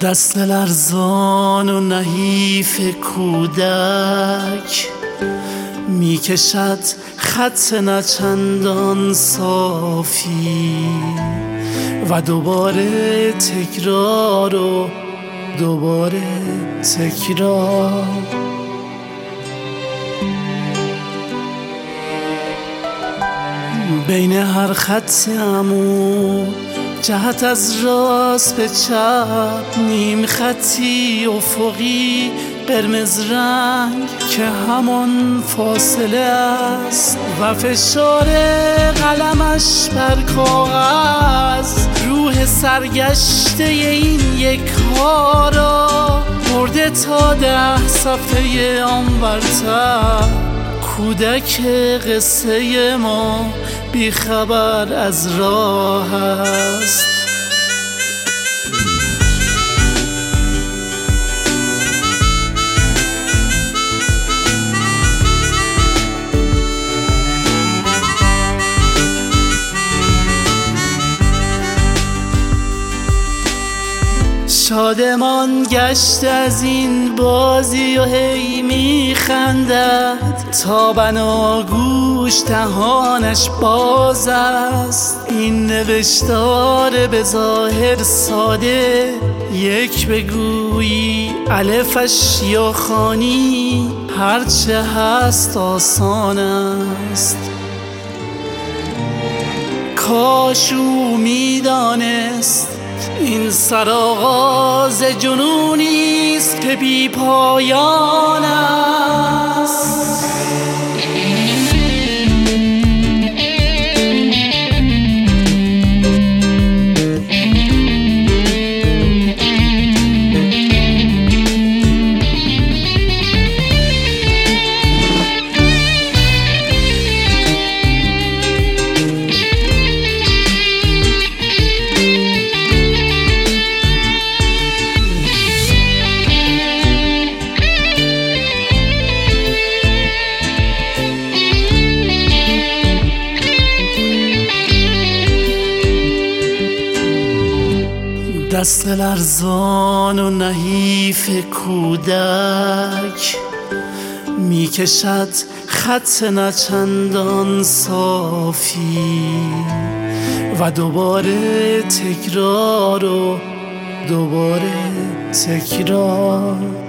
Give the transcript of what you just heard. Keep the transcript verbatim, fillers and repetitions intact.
دست لرزان و نحیف کودک میکشد خط نچندان صافی و دوباره تکرار و دوباره تکرار. بین هر خط عمود جهت از راست به چپ، نیم خطی افقی قرمز رنگ که همان فاصله است و فشار قلمش بر کاغذ روح سرگشته این یک ها را برده تا ده صفحه آنورتر. کودک قصه ما بیخبر از راه است. شادمان گشت از این بازی و هی میخندد تا بناگوش دهانش باز است. این نوشتار به ظاهر ساده، یک بگویی الفش یا خوانی هرچه هست آسان است. کاش او میدانست این سرآغاز جنونی است که بی پایان است. دست لرزان و نحیف کودک میکشد خط نچندان صافی و دوباره تکرار و دوباره تکرار.